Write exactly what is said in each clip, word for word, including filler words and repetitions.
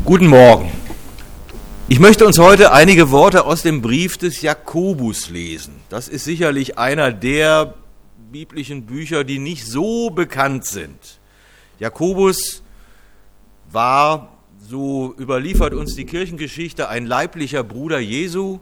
Guten Morgen. Ich möchte uns heute einige Worte aus dem Brief des Jakobus lesen. Das ist sicherlich einer der biblischen Bücher, die nicht so bekannt sind. Jakobus war, so überliefert uns die Kirchengeschichte, ein leiblicher Bruder Jesu.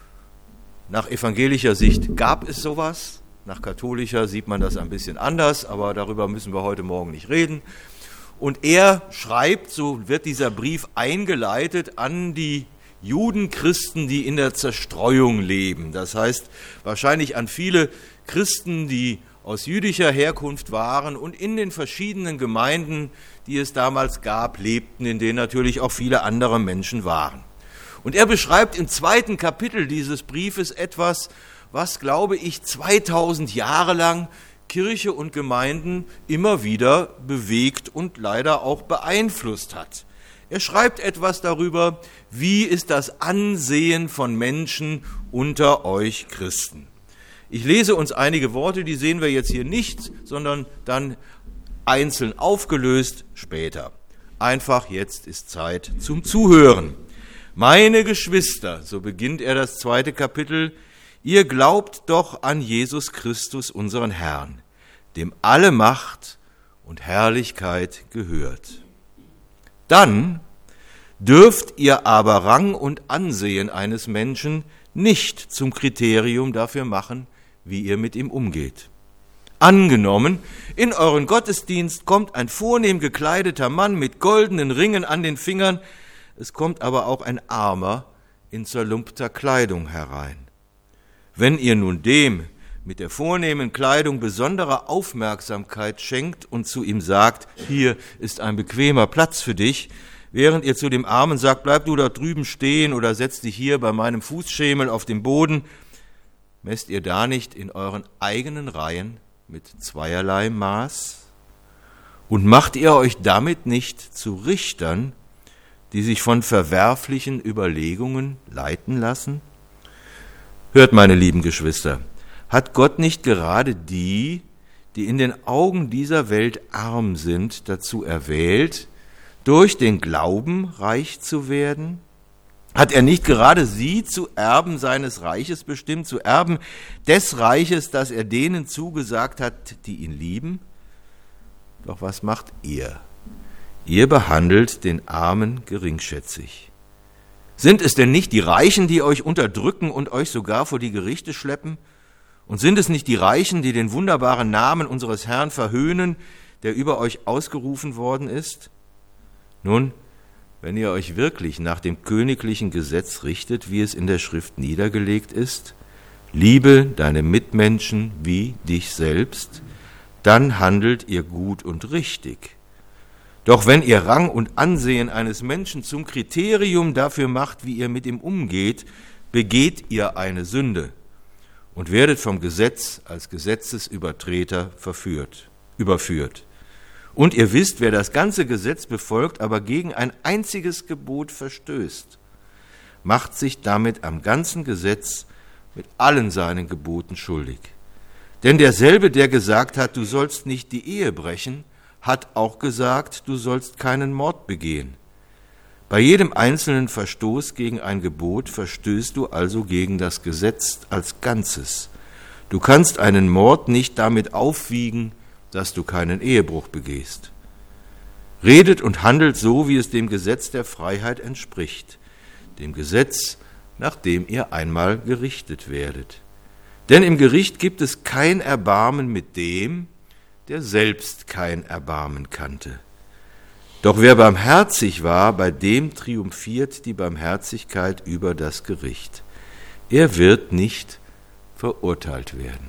Nach evangelischer Sicht gab es sowas. Nach katholischer sieht man das ein bisschen anders, aber darüber müssen wir heute Morgen nicht reden. Und er schreibt, so wird dieser Brief eingeleitet, an die Judenchristen, die in der Zerstreuung leben. Das heißt wahrscheinlich an viele Christen, die aus jüdischer Herkunft waren und in den verschiedenen Gemeinden, die es damals gab, lebten, in denen natürlich auch viele andere Menschen waren. Und er beschreibt im zweiten Kapitel dieses Briefes etwas, was, glaube ich, zweitausend Jahre lang Kirche und Gemeinden immer wieder bewegt und leider auch beeinflusst hat. Er schreibt etwas darüber, wie ist das Ansehen von Menschen unter euch Christen. Ich lese uns einige Worte, die sehen wir jetzt hier nicht, sondern dann einzeln aufgelöst später. Einfach, jetzt ist Zeit zum Zuhören. Meine Geschwister, so beginnt er das zweite Kapitel, ihr glaubt doch an Jesus Christus, unseren Herrn, dem alle Macht und Herrlichkeit gehört. Dann dürft ihr aber Rang und Ansehen eines Menschen nicht zum Kriterium dafür machen, wie ihr mit ihm umgeht. Angenommen, in euren Gottesdienst kommt ein vornehm gekleideter Mann mit goldenen Ringen an den Fingern, es kommt aber auch ein Armer in zerlumpter Kleidung herein. Wenn ihr nun dem mit der vornehmen Kleidung besondere Aufmerksamkeit schenkt und zu ihm sagt, hier ist ein bequemer Platz für dich, während ihr zu dem Armen sagt, bleib du da drüben stehen oder setz dich hier bei meinem Fußschemel auf den Boden, messt ihr da nicht in euren eigenen Reihen mit zweierlei Maß? Und macht ihr euch damit nicht zu Richtern, die sich von verwerflichen Überlegungen leiten lassen? Hört, meine lieben Geschwister, hat Gott nicht gerade die, die in den Augen dieser Welt arm sind, dazu erwählt, durch den Glauben reich zu werden? Hat er nicht gerade sie zu Erben seines Reiches bestimmt, zu Erben des Reiches, das er denen zugesagt hat, die ihn lieben? Doch was macht ihr? Ihr behandelt den Armen geringschätzig. Sind es denn nicht die Reichen, die euch unterdrücken und euch sogar vor die Gerichte schleppen? Und sind es nicht die Reichen, die den wunderbaren Namen unseres Herrn verhöhnen, der über euch ausgerufen worden ist? Nun, wenn ihr euch wirklich nach dem königlichen Gesetz richtet, wie es in der Schrift niedergelegt ist, liebe deine Mitmenschen wie dich selbst, dann handelt ihr gut und richtig. Doch wenn ihr Rang und Ansehen eines Menschen zum Kriterium dafür macht, wie ihr mit ihm umgeht, begeht ihr eine Sünde und werdet vom Gesetz als Gesetzesübertreter verführt, überführt. Und ihr wisst, wer das ganze Gesetz befolgt, aber gegen ein einziges Gebot verstößt, macht sich damit am ganzen Gesetz mit allen seinen Geboten schuldig. Denn derselbe, der gesagt hat, du sollst nicht die Ehe brechen, hat auch gesagt, du sollst keinen Mord begehen. Bei jedem einzelnen Verstoß gegen ein Gebot verstößt du also gegen das Gesetz als Ganzes. Du kannst einen Mord nicht damit aufwiegen, dass du keinen Ehebruch begehst. Redet und handelt so, wie es dem Gesetz der Freiheit entspricht, dem Gesetz, nach dem ihr einmal gerichtet werdet. Denn im Gericht gibt es kein Erbarmen mit dem, der selbst kein Erbarmen kannte. Doch wer barmherzig war, bei dem triumphiert die Barmherzigkeit über das Gericht. Er wird nicht verurteilt werden.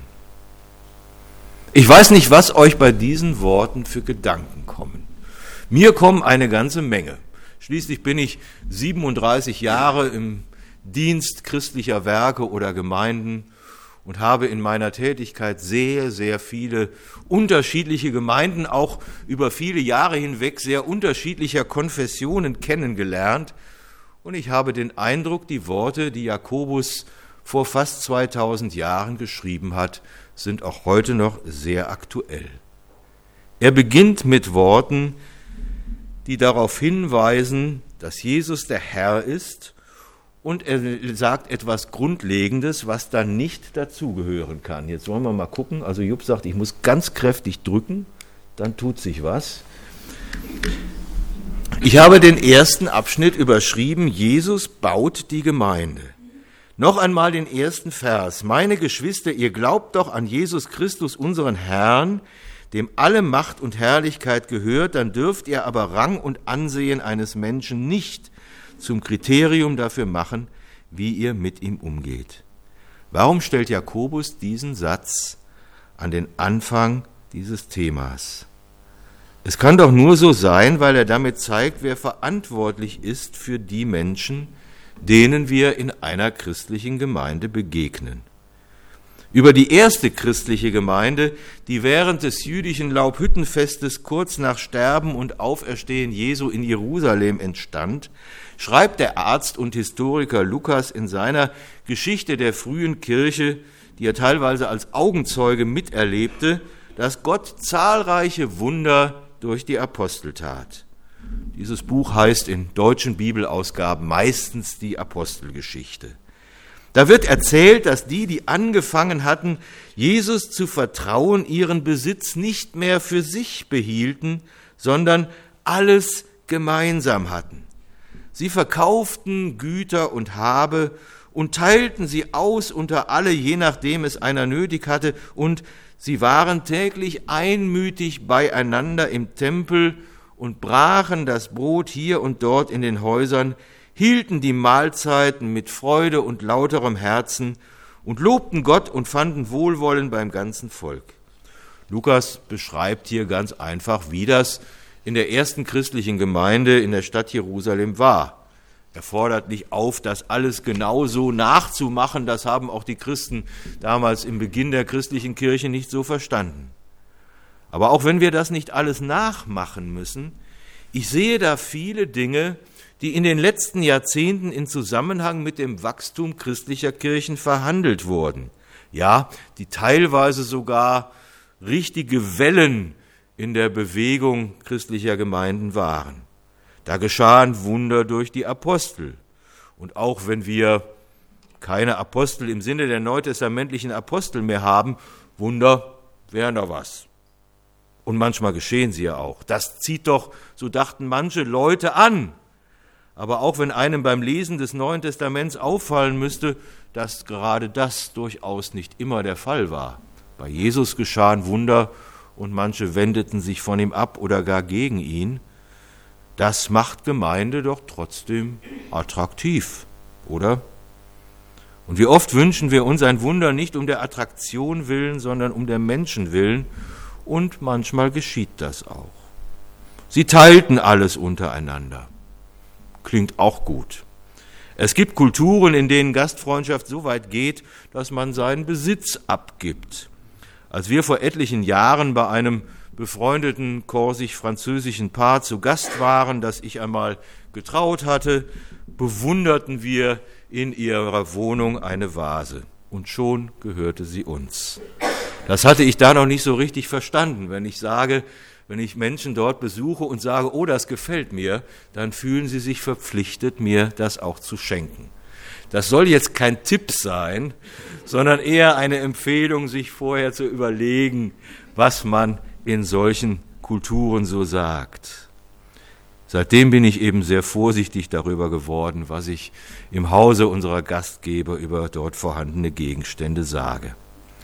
Ich weiß nicht, was euch bei diesen Worten für Gedanken kommen. Mir kommen eine ganze Menge. Schließlich bin ich siebenunddreißig Jahre im Dienst christlicher Werke oder Gemeinden und habe in meiner Tätigkeit sehr, sehr viele unterschiedliche Gemeinden, auch über viele Jahre hinweg sehr unterschiedlicher Konfessionen kennengelernt. Und ich habe den Eindruck, die Worte, die Jakobus vor fast zweitausend Jahren geschrieben hat, sind auch heute noch sehr aktuell. Er beginnt mit Worten, die darauf hinweisen, dass Jesus der Herr ist, und er sagt etwas Grundlegendes, was da nicht dazugehören kann. Jetzt wollen wir mal gucken. Also Jupp sagt, ich muss ganz kräftig drücken, dann tut sich was. Ich habe den ersten Abschnitt überschrieben, Jesus baut die Gemeinde. Noch einmal den ersten Vers. Meine Geschwister, ihr glaubt doch an Jesus Christus, unseren Herrn, dem alle Macht und Herrlichkeit gehört, dann dürft ihr aber Rang und Ansehen eines Menschen nicht zum Kriterium dafür machen, wie ihr mit ihm umgeht. Warum stellt Jakobus diesen Satz an den Anfang dieses Themas? Es kann doch nur so sein, weil er damit zeigt, wer verantwortlich ist für die Menschen, denen wir in einer christlichen Gemeinde begegnen. Über die erste christliche Gemeinde, die während des jüdischen Laubhüttenfestes kurz nach Sterben und Auferstehen Jesu in Jerusalem entstand, schreibt der Arzt und Historiker Lukas in seiner Geschichte der frühen Kirche, die er teilweise als Augenzeuge miterlebte, dass Gott zahlreiche Wunder durch die Apostel tat. Dieses Buch heißt in deutschen Bibelausgaben meistens die Apostelgeschichte. Da wird erzählt, dass die, die angefangen hatten, Jesus zu vertrauen, ihren Besitz nicht mehr für sich behielten, sondern alles gemeinsam hatten. Sie verkauften Güter und Habe und teilten sie aus unter alle, je nachdem es einer nötig hatte, und sie waren täglich einmütig beieinander im Tempel und brachen das Brot hier und dort in den Häusern, hielten die Mahlzeiten mit Freude und lauterem Herzen und lobten Gott und fanden Wohlwollen beim ganzen Volk. Lukas beschreibt hier ganz einfach, wie das in der ersten christlichen Gemeinde in der Stadt Jerusalem war. Er fordert nicht auf, das alles genauso nachzumachen, das haben auch die Christen damals im Beginn der christlichen Kirche nicht so verstanden. Aber auch wenn wir das nicht alles nachmachen müssen, ich sehe da viele Dinge, die in den letzten Jahrzehnten in Zusammenhang mit dem Wachstum christlicher Kirchen verhandelt wurden. Ja, die teilweise sogar richtige Wellen in der Bewegung christlicher Gemeinden waren. Da geschahen Wunder durch die Apostel. Und auch wenn wir keine Apostel im Sinne der neutestamentlichen Apostel mehr haben, Wunder wären da was. Und manchmal geschehen sie ja auch. Das zieht doch, so dachten manche Leute, an. Aber auch wenn einem beim Lesen des Neuen Testaments auffallen müsste, dass gerade das durchaus nicht immer der Fall war. Bei Jesus geschahen Wunder und manche wendeten sich von ihm ab oder gar gegen ihn. Das macht Gemeinde doch trotzdem attraktiv, oder? Und wie oft wünschen wir uns ein Wunder nicht um der Attraktion willen, sondern um der Menschen willen, und manchmal geschieht das auch. Sie teilten alles untereinander. Klingt auch gut. Es gibt Kulturen, in denen Gastfreundschaft so weit geht, dass man seinen Besitz abgibt. Als wir vor etlichen Jahren bei einem befreundeten korsisch-französischen Paar zu Gast waren, das ich einmal getraut hatte, bewunderten wir in ihrer Wohnung eine Vase. Und schon gehörte sie uns. Das hatte ich da noch nicht so richtig verstanden. Wenn ich sage, wenn ich Menschen dort besuche und sage, oh, das gefällt mir, dann fühlen sie sich verpflichtet, mir das auch zu schenken. Das soll jetzt kein Tipp sein, sondern eher eine Empfehlung, sich vorher zu überlegen, was man in solchen Kulturen so sagt. Seitdem bin ich eben sehr vorsichtig darüber geworden, was ich im Hause unserer Gastgeber über dort vorhandene Gegenstände sage.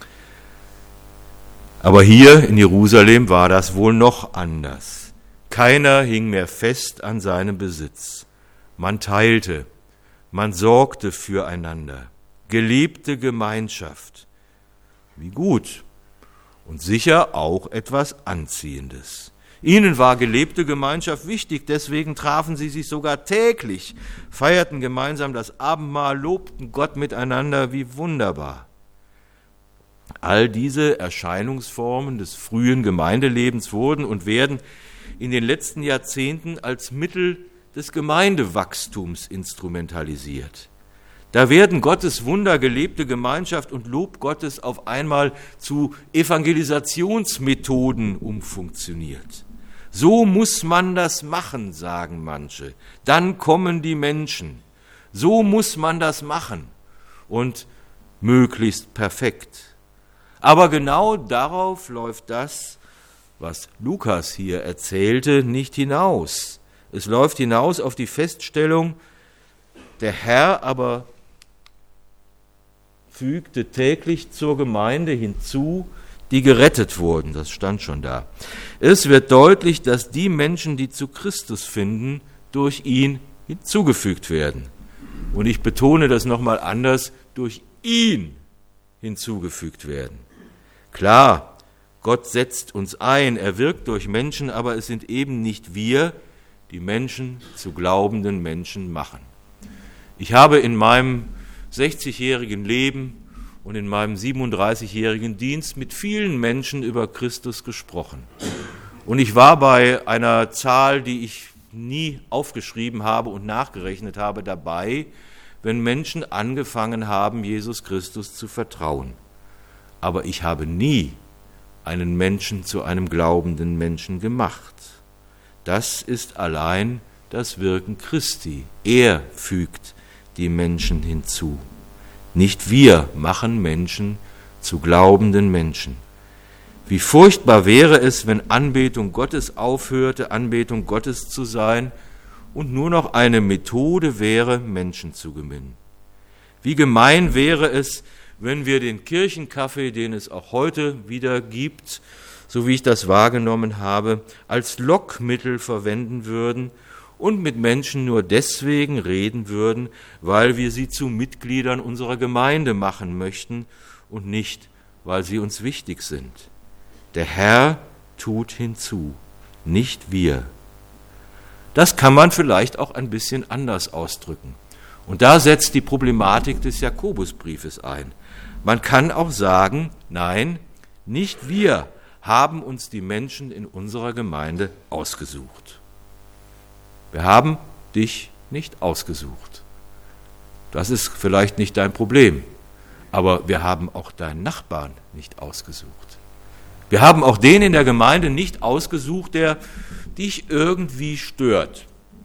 Aber hier in Jerusalem war das wohl noch anders. Keiner hing mehr fest an seinem Besitz. Man teilte, man sorgte füreinander, gelebte Gemeinschaft. Wie gut und sicher auch etwas Anziehendes. Ihnen war gelebte Gemeinschaft wichtig, deswegen trafen sie sich sogar täglich, feierten gemeinsam das Abendmahl, lobten Gott miteinander, wie wunderbar. All diese Erscheinungsformen des frühen Gemeindelebens wurden und werden in den letzten Jahrzehnten als Mittel des Gemeindewachstums instrumentalisiert. Da werden Gottes Wunder, gelebte Gemeinschaft und Lob Gottes auf einmal zu Evangelisationsmethoden umfunktioniert. So muss man das machen, sagen manche. Dann kommen die Menschen. So muss man das machen. Und möglichst perfekt. Aber genau darauf läuft das, was Lukas hier erzählte, nicht hinaus. Es läuft hinaus auf die Feststellung, der Herr aber fügte täglich zur Gemeinde hinzu, die gerettet wurden. Das stand schon da. Es wird deutlich, dass die Menschen, die zu Christus finden, durch ihn hinzugefügt werden. Und ich betone das nochmal anders, durch ihn hinzugefügt werden. Klar, Gott setzt uns ein, er wirkt durch Menschen, aber es sind eben nicht wir, die Menschen zu glaubenden Menschen machen. Ich habe in meinem sechzigjährigen Leben und in meinem siebenunddreißigjährigen Dienst mit vielen Menschen über Christus gesprochen. Und ich war bei einer Zahl, die ich nie aufgeschrieben habe und nachgerechnet habe, dabei, wenn Menschen angefangen haben, Jesus Christus zu vertrauen. Aber ich habe nie einen Menschen zu einem glaubenden Menschen gemacht. Das ist allein das Wirken Christi. Er fügt die Menschen hinzu. Nicht wir machen Menschen zu glaubenden Menschen. Wie furchtbar wäre es, wenn Anbetung Gottes aufhörte, Anbetung Gottes zu sein und nur noch eine Methode wäre, Menschen zu gewinnen. Wie gemein wäre es, wenn wir den Kirchenkaffee, den es auch heute wieder gibt, so wie ich das wahrgenommen habe, als Lockmittel verwenden würden und mit Menschen nur deswegen reden würden, weil wir sie zu Mitgliedern unserer Gemeinde machen möchten und nicht, weil sie uns wichtig sind. Der Herr tut hinzu, nicht wir. Das kann man vielleicht auch ein bisschen anders ausdrücken. Und da setzt die Problematik des Jakobusbriefes ein. Man kann auch sagen, nein, nicht wir haben uns die Menschen in unserer Gemeinde ausgesucht. Wir haben dich nicht ausgesucht. Das ist vielleicht nicht dein Problem, aber wir haben auch deinen Nachbarn nicht ausgesucht. Wir haben auch den in der Gemeinde nicht ausgesucht, der dich irgendwie stört,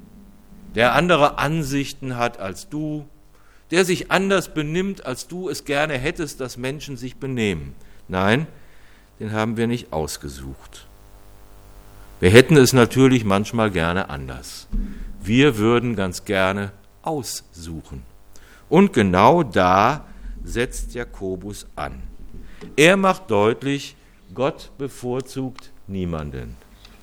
der andere Ansichten hat als du, der sich anders benimmt, als du es gerne hättest, dass Menschen sich benehmen. Nein, den haben wir nicht ausgesucht. Wir hätten es natürlich manchmal gerne anders. Wir würden ganz gerne aussuchen. Und genau da setzt Jakobus an. Er macht deutlich, Gott bevorzugt niemanden.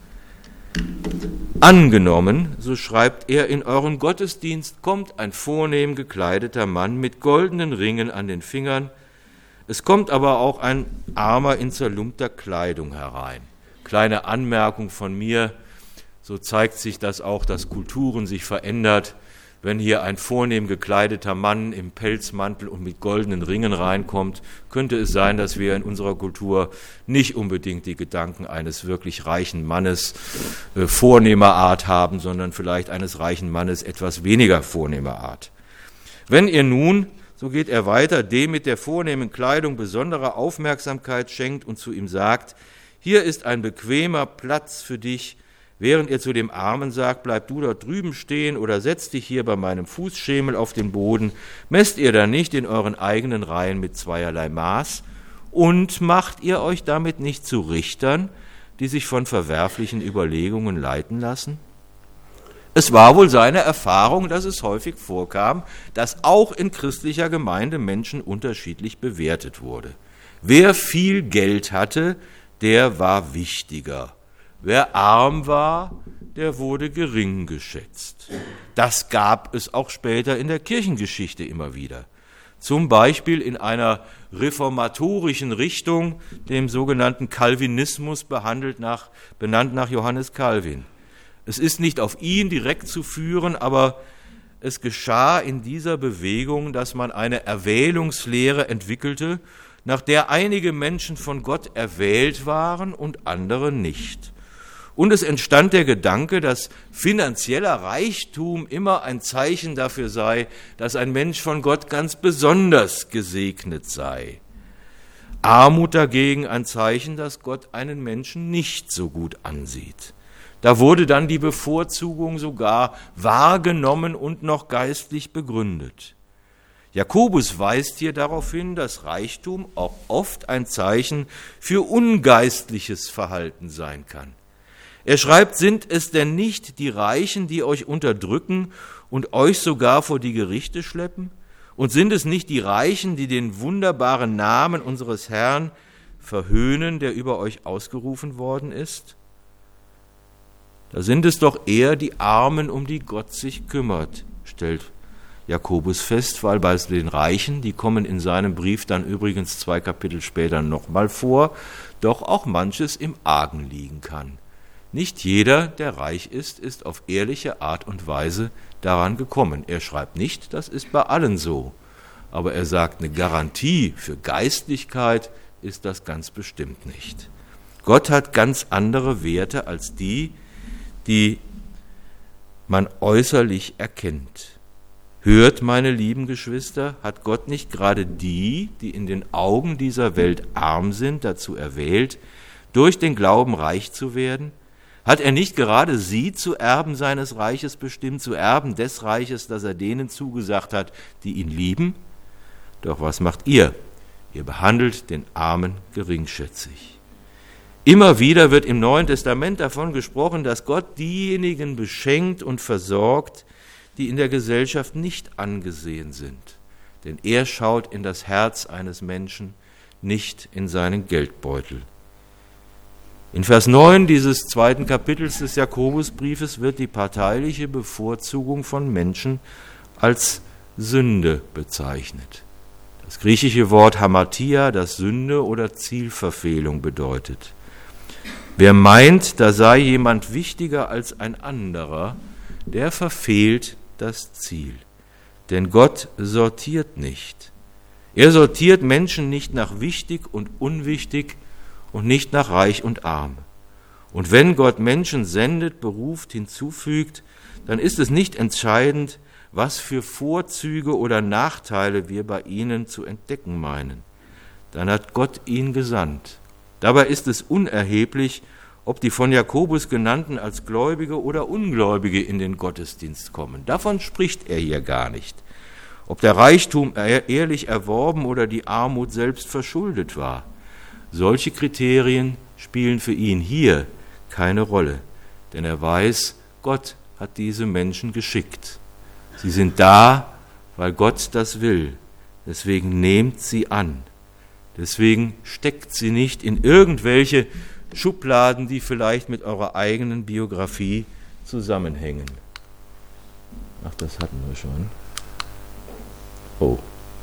Angenommen, so schreibt er, in euren Gottesdienst kommt ein vornehm gekleideter Mann mit goldenen Ringen an den Fingern, es kommt aber auch ein Armer in zerlumpter Kleidung herein. Kleine Anmerkung von mir, so zeigt sich das auch, dass Kulturen sich verändert. Wenn hier ein vornehm gekleideter Mann im Pelzmantel und mit goldenen Ringen reinkommt, könnte es sein, dass wir in unserer Kultur nicht unbedingt die Gedanken eines wirklich reichen Mannes äh, vornehmer Art haben, sondern vielleicht eines reichen Mannes etwas weniger vornehmer Art. Wenn ihr nun, so geht er weiter, dem mit der vornehmen Kleidung besondere Aufmerksamkeit schenkt und zu ihm sagt, hier ist ein bequemer Platz für dich, während ihr zu dem Armen sagt, bleib du dort drüben stehen oder setz dich hier bei meinem Fußschemel auf den Boden, messt ihr da nicht in euren eigenen Reihen mit zweierlei Maß und macht ihr euch damit nicht zu Richtern, die sich von verwerflichen Überlegungen leiten lassen? Es war wohl seine Erfahrung, dass es häufig vorkam, dass auch in christlicher Gemeinde Menschen unterschiedlich bewertet wurde. Wer viel Geld hatte, der war wichtiger. Wer arm war, der wurde gering geschätzt. Das gab es auch später in der Kirchengeschichte immer wieder. Zum Beispiel in einer reformatorischen Richtung, dem sogenannten Calvinismus, behandelt nach, benannt nach Johannes Calvin. Es ist nicht auf ihn direkt zu führen, aber es geschah in dieser Bewegung, dass man eine Erwählungslehre entwickelte, nach der einige Menschen von Gott erwählt waren und andere nicht. Und es entstand der Gedanke, dass finanzieller Reichtum immer ein Zeichen dafür sei, dass ein Mensch von Gott ganz besonders gesegnet sei. Armut dagegen ein Zeichen, dass Gott einen Menschen nicht so gut ansieht. Da wurde dann die Bevorzugung sogar wahrgenommen und noch geistlich begründet. Jakobus weist hier darauf hin, dass Reichtum auch oft ein Zeichen für ungeistliches Verhalten sein kann. Er schreibt, sind es denn nicht die Reichen, die euch unterdrücken und euch sogar vor die Gerichte schleppen? Und sind es nicht die Reichen, die den wunderbaren Namen unseres Herrn verhöhnen, der über euch ausgerufen worden ist? Da sind es doch eher die Armen, um die Gott sich kümmert, stellt Jakobus fest, weil bei den Reichen, die kommen in seinem Brief dann übrigens zwei Kapitel später nochmal vor, doch auch manches im Argen liegen kann. Nicht jeder, der reich ist, ist auf ehrliche Art und Weise daran gekommen. Er schreibt nicht, das ist bei allen so, aber er sagt, eine Garantie für Geistlichkeit ist das ganz bestimmt nicht. Gott hat ganz andere Werte als die, die man äußerlich erkennt. Hört, meine lieben Geschwister, hat Gott nicht gerade die, die in den Augen dieser Welt arm sind, dazu erwählt, durch den Glauben reich zu werden? Hat er nicht gerade sie zu Erben seines Reiches bestimmt, zu Erben des Reiches, das er denen zugesagt hat, die ihn lieben? Doch was macht ihr? Ihr behandelt den Armen geringschätzig. Immer wieder wird im Neuen Testament davon gesprochen, dass Gott diejenigen beschenkt und versorgt, die in der Gesellschaft nicht angesehen sind. Denn er schaut in das Herz eines Menschen, nicht in seinen Geldbeutel. In Vers neun dieses zweiten Kapitels des Jakobusbriefes wird die parteiliche Bevorzugung von Menschen als Sünde bezeichnet. Das griechische Wort Hamartia, das Sünde oder Zielverfehlung bedeutet. Wer meint, da sei jemand wichtiger als ein anderer, der verfehlt das Ziel. Denn Gott sortiert nicht. Er sortiert Menschen nicht nach wichtig und unwichtig und nicht nach reich und arm. Und wenn Gott Menschen sendet, beruft, hinzufügt, dann ist es nicht entscheidend, was für Vorzüge oder Nachteile wir bei ihnen zu entdecken meinen. Dann hat Gott ihn gesandt. Dabei ist es unerheblich, ob die von Jakobus genannten als Gläubige oder Ungläubige in den Gottesdienst kommen. Davon spricht er hier gar nicht. Ob der Reichtum ehrlich erworben oder die Armut selbst verschuldet war. Solche Kriterien spielen für ihn hier keine Rolle, denn er weiß, Gott hat diese Menschen geschickt. Sie sind da, weil Gott das will. Deswegen nehmt sie an. Deswegen steckt sie nicht in irgendwelche Schubladen, die vielleicht mit eurer eigenen Biografie zusammenhängen. Ach, das hatten wir schon. Oh.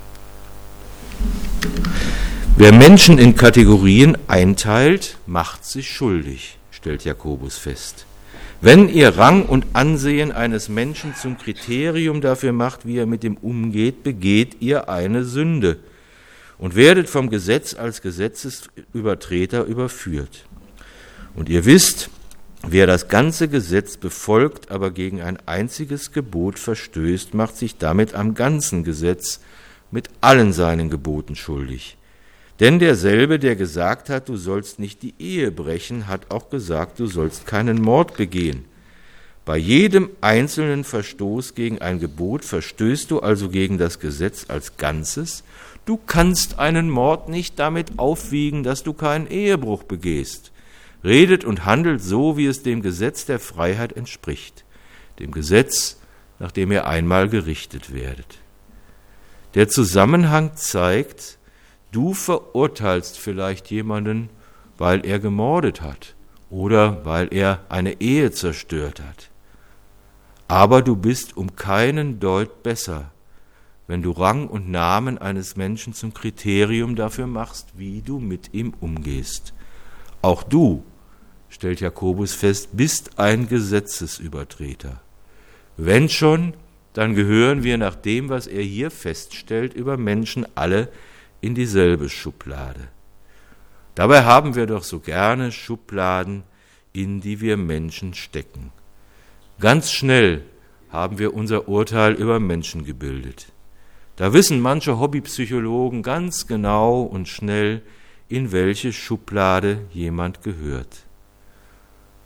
Wer Menschen in Kategorien einteilt, macht sich schuldig, stellt Jakobus fest. Wenn ihr Rang und Ansehen eines Menschen zum Kriterium dafür macht, wie er mit dem umgeht, begeht ihr eine Sünde und werdet vom Gesetz als Gesetzesübertreter überführt. Und ihr wisst, wer das ganze Gesetz befolgt, aber gegen ein einziges Gebot verstößt, macht sich damit am ganzen Gesetz mit allen seinen Geboten schuldig. Denn derselbe, der gesagt hat, du sollst nicht die Ehe brechen, hat auch gesagt, du sollst keinen Mord begehen. Bei jedem einzelnen Verstoß gegen ein Gebot verstößt du also gegen das Gesetz als Ganzes. Du kannst einen Mord nicht damit aufwiegen, dass du keinen Ehebruch begehst. Redet und handelt so, wie es dem Gesetz der Freiheit entspricht, dem Gesetz, nach dem ihr einmal gerichtet werdet. Der Zusammenhang zeigt, du verurteilst vielleicht jemanden, weil er gemordet hat oder weil er eine Ehe zerstört hat. Aber du bist um keinen Deut besser, wenn du Rang und Namen eines Menschen zum Kriterium dafür machst, wie du mit ihm umgehst. Auch du, stellt Jakobus fest, bist ein Gesetzesübertreter. Wenn schon, dann gehören wir nach dem, was er hier feststellt, über Menschen alle in dieselbe Schublade. Dabei haben wir doch so gerne Schubladen, in die wir Menschen stecken. Ganz schnell haben wir unser Urteil über Menschen gebildet. Da wissen manche Hobbypsychologen ganz genau und schnell, in welche Schublade jemand gehört.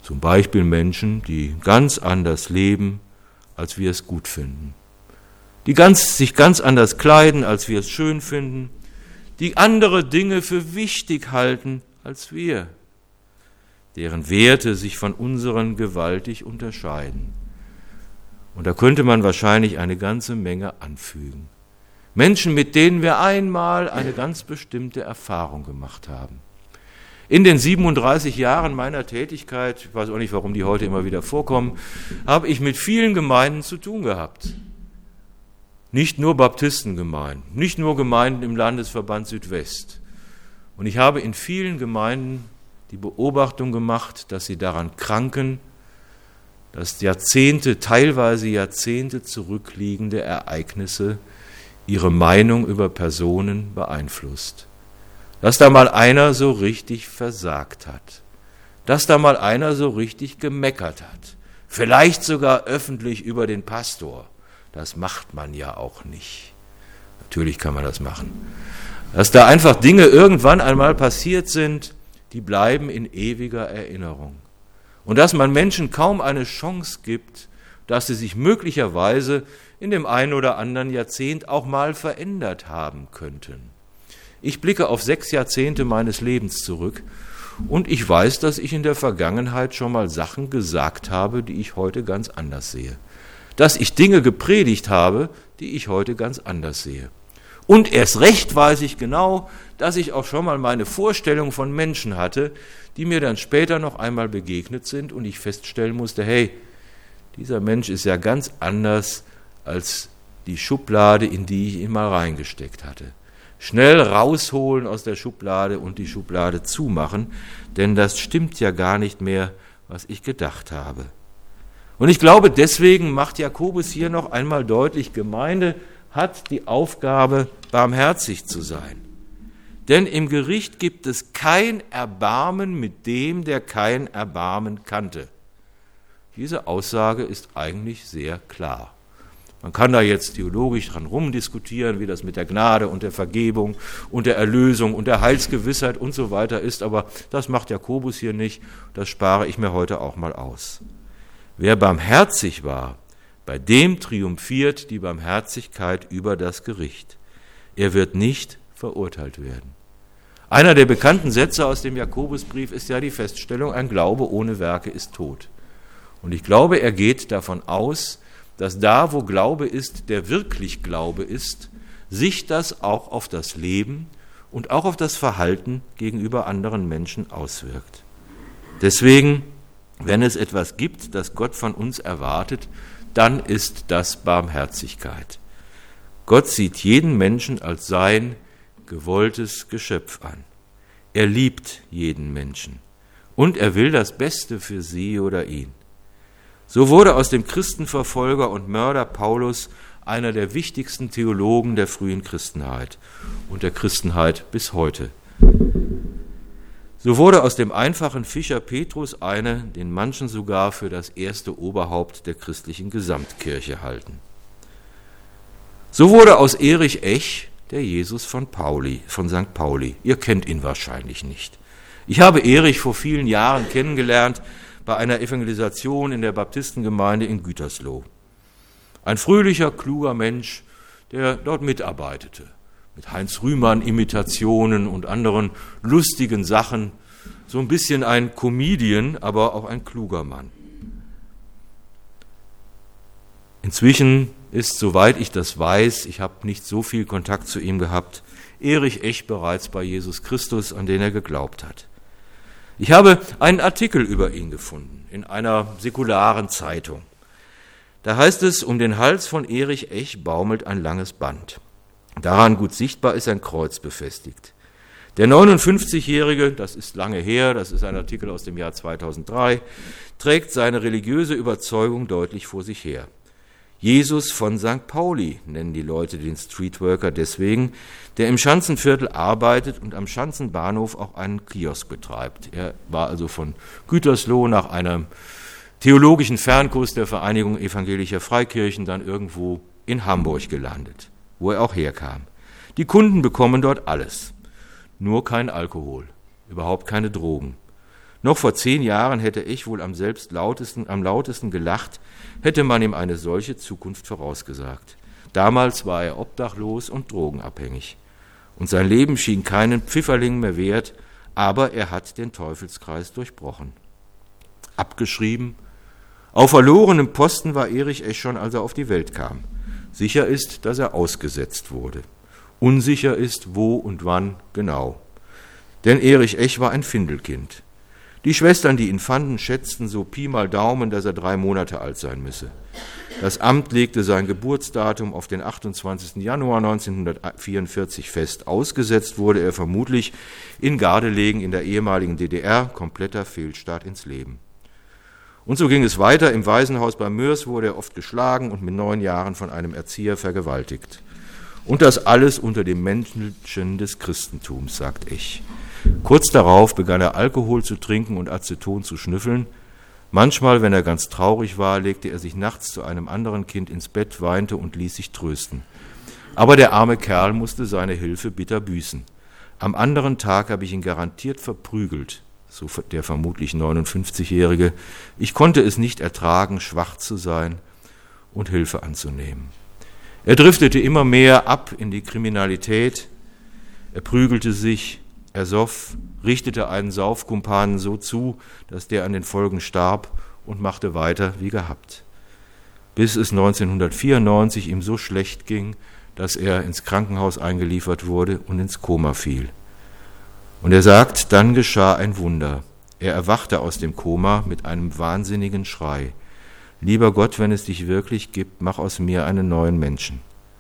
Zum Beispiel Menschen, die ganz anders leben, als wir es gut finden. Die ganz, sich ganz anders kleiden, als wir es schön finden. Die andere Dinge für wichtig halten als wir. Deren Werte sich von unseren gewaltig unterscheiden. Und da könnte man wahrscheinlich eine ganze Menge anfügen. Menschen, mit denen wir einmal eine ganz bestimmte Erfahrung gemacht haben. In den siebenunddreißig Jahren meiner Tätigkeit, ich weiß auch nicht, warum die heute immer wieder vorkommen, habe ich mit vielen Gemeinden zu tun gehabt. Nicht nur Baptistengemeinden, nicht nur Gemeinden im Landesverband Südwest. Und ich habe in vielen Gemeinden die Beobachtung gemacht, dass sie daran kranken, dass Jahrzehnte, teilweise Jahrzehnte zurückliegende Ereignisse ihre Meinung über Personen beeinflusst. Dass da mal einer so richtig versagt hat. Dass da mal einer so richtig gemeckert hat. Vielleicht sogar öffentlich über den Pastor. Das macht man ja auch nicht. Natürlich kann man das machen. Dass da einfach Dinge irgendwann einmal passiert sind, die bleiben in ewiger Erinnerung. Und dass man Menschen kaum eine Chance gibt, dass sie sich möglicherweise in dem einen oder anderen Jahrzehnt auch mal verändert haben könnten. Ich blicke auf sechs Jahrzehnte meines Lebens zurück und ich weiß, dass ich in der Vergangenheit schon mal Sachen gesagt habe, die ich heute ganz anders sehe. Dass ich Dinge gepredigt habe, die ich heute ganz anders sehe. Und erst recht weiß ich genau, dass ich auch schon mal meine Vorstellung von Menschen hatte, die mir dann später noch einmal begegnet sind und ich feststellen musste, hey, dieser Mensch ist ja ganz anders als die Schublade, in die ich ihn mal reingesteckt hatte. Schnell rausholen aus der Schublade und die Schublade zumachen, denn das stimmt ja gar nicht mehr, was ich gedacht habe. Und ich glaube, deswegen macht Jakobus hier noch einmal deutlich, Gemeinde hat die Aufgabe, barmherzig zu sein. Denn im Gericht gibt es kein Erbarmen mit dem, der kein Erbarmen kannte. Diese Aussage ist eigentlich sehr klar. Man kann da jetzt theologisch dran rumdiskutieren, wie das mit der Gnade und der Vergebung und der Erlösung und der Heilsgewissheit und so weiter ist, aber das macht Jakobus hier nicht, das spare ich mir heute auch mal aus. Wer barmherzig war, bei dem triumphiert die Barmherzigkeit über das Gericht. Er wird nicht verurteilt werden. Einer der bekannten Sätze aus dem Jakobusbrief ist ja die Feststellung, ein Glaube ohne Werke ist tot. Und ich glaube, er geht davon aus, dass da, wo Glaube ist, der wirklich Glaube ist, sich das auch auf das Leben und auch auf das Verhalten gegenüber anderen Menschen auswirkt. Deswegen, wenn es etwas gibt, das Gott von uns erwartet, dann ist das Barmherzigkeit. Gott sieht jeden Menschen als sein gewolltes Geschöpf an. Er liebt jeden Menschen und er will das Beste für sie oder ihn. So wurde aus dem Christenverfolger und Mörder Paulus einer der wichtigsten Theologen der frühen Christenheit und der Christenheit bis heute. So wurde aus dem einfachen Fischer Petrus einer, den manchen sogar für das erste Oberhaupt der christlichen Gesamtkirche halten. So wurde aus Erich Ech der Jesus von Pauli, von Sankt Pauli. Ihr kennt ihn wahrscheinlich nicht. Ich habe Erich vor vielen Jahren kennengelernt, bei einer Evangelisation in der Baptistengemeinde in Gütersloh. Ein fröhlicher, kluger Mensch, der dort mitarbeitete, mit Heinz Rühmann-Imitationen und anderen lustigen Sachen, so ein bisschen ein Comedian, aber auch ein kluger Mann. Inzwischen ist, soweit ich das weiß, ich habe nicht so viel Kontakt zu ihm gehabt, Erich Ech bereits bei Jesus Christus, an den er geglaubt hat. Ich habe einen Artikel über ihn gefunden, in einer säkularen Zeitung. Da heißt es, um den Hals von Erich Ech baumelt ein langes Band. Daran gut sichtbar ist ein Kreuz befestigt. Der neunundfünfzigjährige, das ist lange her, das ist ein Artikel aus dem Jahr zweitausenddrei, trägt seine religiöse Überzeugung deutlich vor sich her. Jesus von Sankt Pauli nennen die Leute den Streetworker deswegen, der im Schanzenviertel arbeitet und am Schanzenbahnhof auch einen Kiosk betreibt. Er war also von Gütersloh nach einem theologischen Fernkurs der Vereinigung evangelischer Freikirchen dann irgendwo in Hamburg gelandet, wo er auch herkam. Die Kunden bekommen dort alles, nur kein Alkohol, überhaupt keine Drogen. Noch vor zehn Jahren hätte ich wohl am selbst lautesten, am lautesten gelacht, hätte man ihm eine solche Zukunft vorausgesagt. Damals war er obdachlos und drogenabhängig. Und sein Leben schien keinen Pfifferling mehr wert, aber er hat den Teufelskreis durchbrochen. Abgeschrieben. Auf verlorenem Posten war Erich Esch schon, als er auf die Welt kam. Sicher ist, dass er ausgesetzt wurde. Unsicher ist, wo und wann genau. Denn Erich Esch war ein Findelkind. Die Schwestern, die ihn fanden, schätzten so Pi mal Daumen, dass er drei Monate alt sein müsse. Das Amt legte sein Geburtsdatum auf den achtundzwanzigsten Januar neunzehnhundertvierundvierzig fest. Ausgesetzt wurde er vermutlich in Gardelegen in der ehemaligen D D R, kompletter Fehlstart ins Leben. Und so ging es weiter. Im Waisenhaus bei Moers wurde er oft geschlagen und mit neun Jahren von einem Erzieher vergewaltigt. Und das alles unter dem Menschen des Christentums, sagt Esch. Kurz darauf begann er Alkohol zu trinken und Aceton zu schnüffeln. Manchmal, wenn er ganz traurig war, legte er sich nachts zu einem anderen Kind ins Bett, weinte und ließ sich trösten. Aber der arme Kerl musste seine Hilfe bitter büßen. Am anderen Tag habe ich ihn garantiert verprügelt, so der vermutlich neunundfünfzigjährige. Ich konnte es nicht ertragen, schwach zu sein und Hilfe anzunehmen. Er driftete immer mehr ab in die Kriminalität. Er prügelte sich, er soff, richtete einen Saufkumpanen so zu, dass der an den Folgen starb und machte weiter wie gehabt. Bis es neunzehnhundertvierundneunzig ihm so schlecht ging, dass er ins Krankenhaus eingeliefert wurde und ins Koma fiel. Und er sagt, dann geschah ein Wunder. Er erwachte aus dem Koma mit einem wahnsinnigen Schrei. Lieber Gott, wenn es dich wirklich gibt, mach aus mir einen neuen Menschen.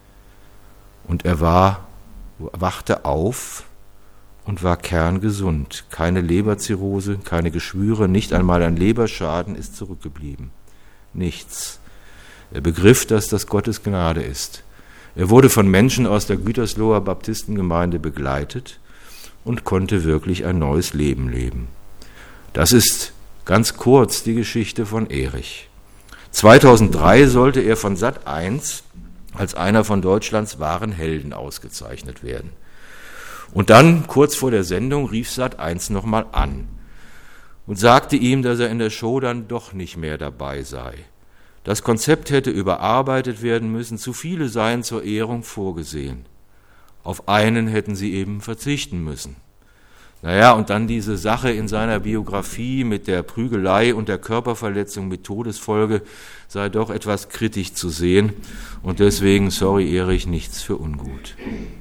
Und er war, wachte auf und war kerngesund. Keine Leberzirrhose, keine Geschwüre, nicht einmal ein Leberschaden ist zurückgeblieben. Nichts. Er begriff, dass das Gottes Gnade ist. Er wurde von Menschen aus der Gütersloher Baptistengemeinde begleitet und konnte wirklich ein neues Leben leben. Das ist ganz kurz die Geschichte von Erich. zweitausenddrei sollte er von Sat eins als einer von Deutschlands wahren Helden ausgezeichnet werden. Und dann, kurz vor der Sendung, rief Sat eins nochmal an und sagte ihm, dass er in der Show dann doch nicht mehr dabei sei. Das Konzept hätte überarbeitet werden müssen, zu viele seien zur Ehrung vorgesehen. Auf einen hätten sie eben verzichten müssen. Naja, und dann diese Sache in seiner Biografie mit der Prügelei und der Körperverletzung mit Todesfolge sei doch etwas kritisch zu sehen. Und deswegen, sorry Erich, nichts für ungut.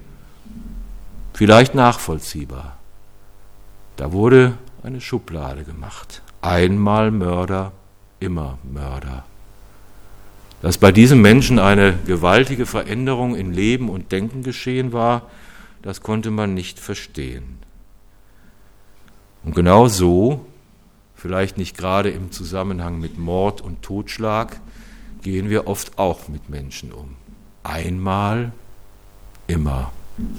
Vielleicht nachvollziehbar. Da wurde eine Schublade gemacht. Einmal Mörder, immer Mörder. Dass bei diesem Menschen eine gewaltige Veränderung in Leben und Denken geschehen war, das konnte man nicht verstehen. Und genau so, vielleicht nicht gerade im Zusammenhang mit Mord und Totschlag, gehen wir oft auch mit Menschen um. Einmal, immer.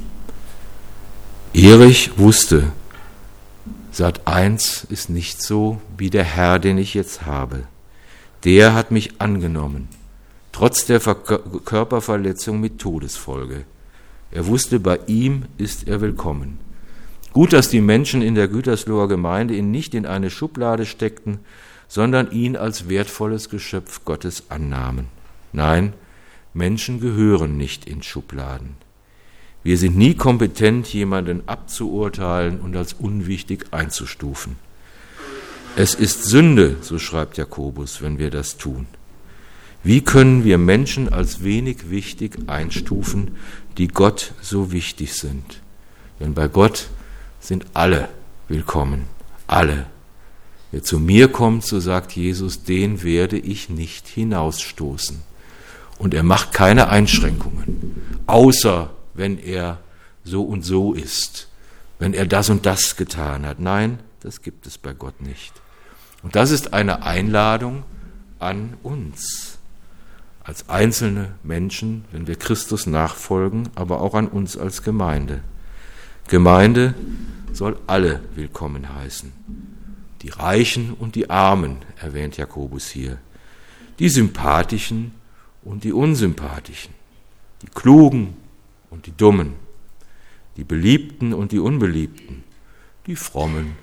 Erich wusste, Sat eins ist nicht so wie der Herr, den ich jetzt habe. Der hat mich angenommen, trotz der Ver- Körperverletzung mit Todesfolge. Er wusste, bei ihm ist er willkommen. Gut, dass die Menschen in der Gütersloher Gemeinde ihn nicht in eine Schublade steckten, sondern ihn als wertvolles Geschöpf Gottes annahmen. Nein, Menschen gehören nicht in Schubladen. Wir sind nie kompetent, jemanden abzuurteilen und als unwichtig einzustufen. Es ist Sünde, so schreibt Jakobus, wenn wir das tun. Wie können wir Menschen als wenig wichtig einstufen, die Gott so wichtig sind? Denn bei Gott sind alle willkommen, alle. Wer zu mir kommt, so sagt Jesus, den werde ich nicht hinausstoßen. Und er macht keine Einschränkungen, außer wenn er so und so ist, wenn er das und das getan hat. Nein, das gibt es bei Gott nicht. Und das ist eine Einladung an uns, als einzelne Menschen, wenn wir Christus nachfolgen, aber auch an uns als Gemeinde. Gemeinde soll alle willkommen heißen. Die Reichen und die Armen, erwähnt Jakobus hier. Die Sympathischen und die Unsympathischen. Die Klugen und die Dummen. Die Beliebten und die Unbeliebten. Die Frommen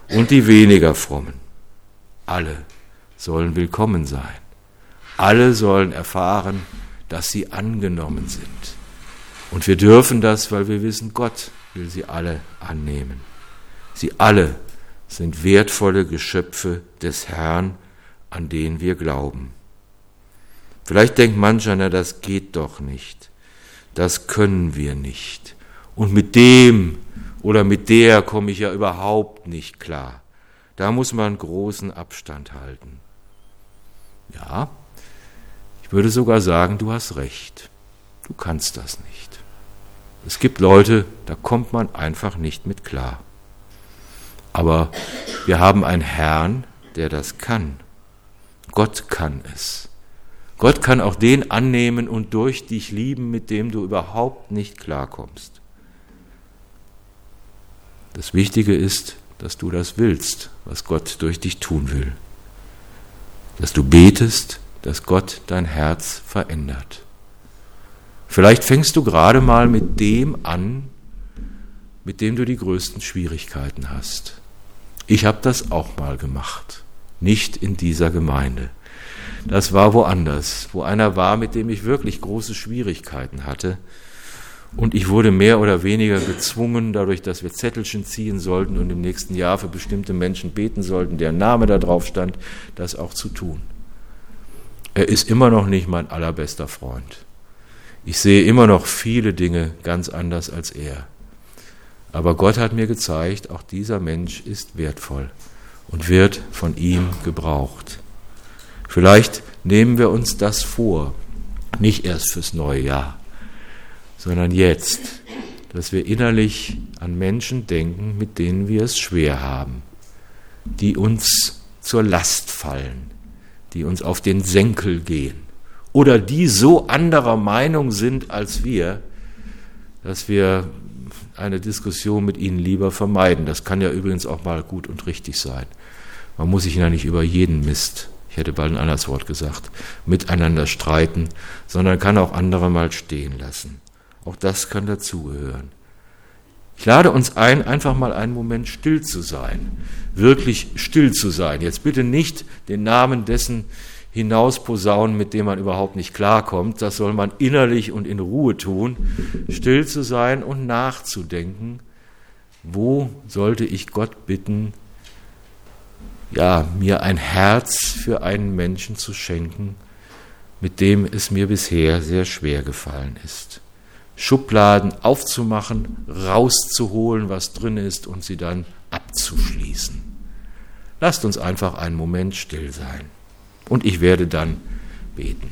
und die weniger frommen. Alle sollen willkommen sein. Alle sollen erfahren, dass sie angenommen sind. Und wir dürfen das, weil wir wissen, Gott will sie alle annehmen. Sie alle sind wertvolle Geschöpfe des Herrn, an den wir glauben. Vielleicht denkt mancher, na, das geht doch nicht. Das können wir nicht. Und mit dem oder mit der komme ich ja überhaupt nicht klar. Da muss man großen Abstand halten. Ja, ich würde sogar sagen, du hast recht. Du kannst das nicht. Es gibt Leute, da kommt man einfach nicht mit klar. Aber wir haben einen Herrn, der das kann. Gott kann es. Gott kann auch den annehmen und durch dich lieben, mit dem du überhaupt nicht klarkommst. Das Wichtige ist, dass du das willst, was Gott durch dich tun will. Dass du betest, dass Gott dein Herz verändert. Vielleicht fängst du gerade mal mit dem an, mit dem du die größten Schwierigkeiten hast. Ich habe das auch mal gemacht, nicht in dieser Gemeinde. Das war woanders, wo einer war, mit dem ich wirklich große Schwierigkeiten hatte. Und ich wurde mehr oder weniger gezwungen, dadurch, dass wir Zettelchen ziehen sollten und im nächsten Jahr für bestimmte Menschen beten sollten, deren Name da drauf stand, das auch zu tun. Er ist immer noch nicht mein allerbester Freund. Ich sehe immer noch viele Dinge ganz anders als er. Aber Gott hat mir gezeigt, auch dieser Mensch ist wertvoll und wird von ihm gebraucht. Vielleicht nehmen wir uns das vor, nicht erst fürs neue Jahr, sondern jetzt, dass wir innerlich an Menschen denken, mit denen wir es schwer haben, die uns zur Last fallen, die uns auf den Senkel gehen oder die so anderer Meinung sind als wir, dass wir eine Diskussion mit ihnen lieber vermeiden. Das kann ja übrigens auch mal gut und richtig sein. Man muss sich ja nicht über jeden Mist, ich hätte bald ein anderes Wort gesagt, miteinander streiten, sondern kann auch andere mal stehen lassen. Auch das kann dazugehören. Ich lade uns ein, einfach mal einen Moment still zu sein, wirklich still zu sein. Jetzt bitte nicht den Namen dessen hinausposaunen, mit dem man überhaupt nicht klarkommt. Das soll man innerlich und in Ruhe tun, still zu sein und nachzudenken, wo sollte ich Gott bitten, ja, mir ein Herz für einen Menschen zu schenken, mit dem es mir bisher sehr schwer gefallen ist. Schubladen aufzumachen, rauszuholen, was drin ist und sie dann abzuschließen. Lasst uns einfach einen Moment still sein und ich werde dann beten.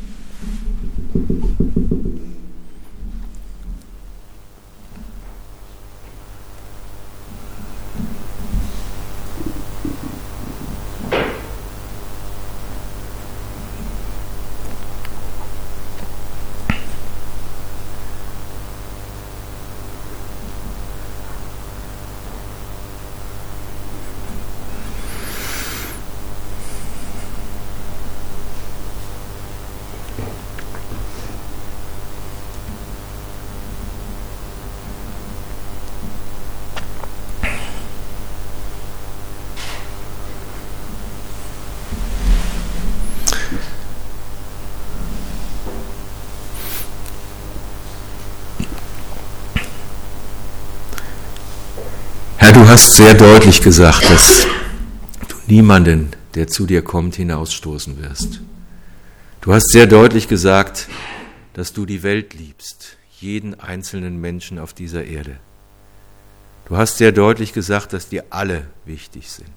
Du hast sehr deutlich gesagt, dass du niemanden, der zu dir kommt, hinausstoßen wirst. Du hast sehr deutlich gesagt, dass du die Welt liebst, jeden einzelnen Menschen auf dieser Erde. Du hast sehr deutlich gesagt, dass dir alle wichtig sind.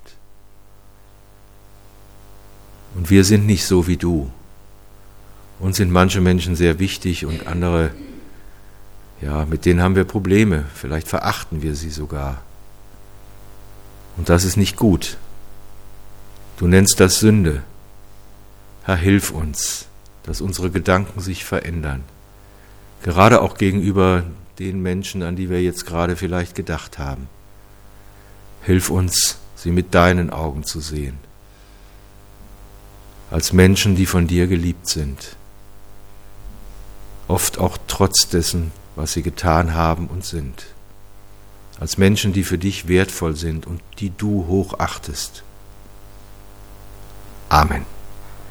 Und wir sind nicht so wie du. Uns sind manche Menschen sehr wichtig und andere, ja, mit denen haben wir Probleme. Vielleicht verachten wir sie sogar. Und das ist nicht gut. Du nennst das Sünde. Herr, hilf uns, dass unsere Gedanken sich verändern. Gerade auch gegenüber den Menschen, an die wir jetzt gerade vielleicht gedacht haben. Hilf uns, sie mit deinen Augen zu sehen. Als Menschen, die von dir geliebt sind. Oft auch trotz dessen, was sie getan haben und sind. als Menschen, die für dich wertvoll sind und die du hochachtest. Amen.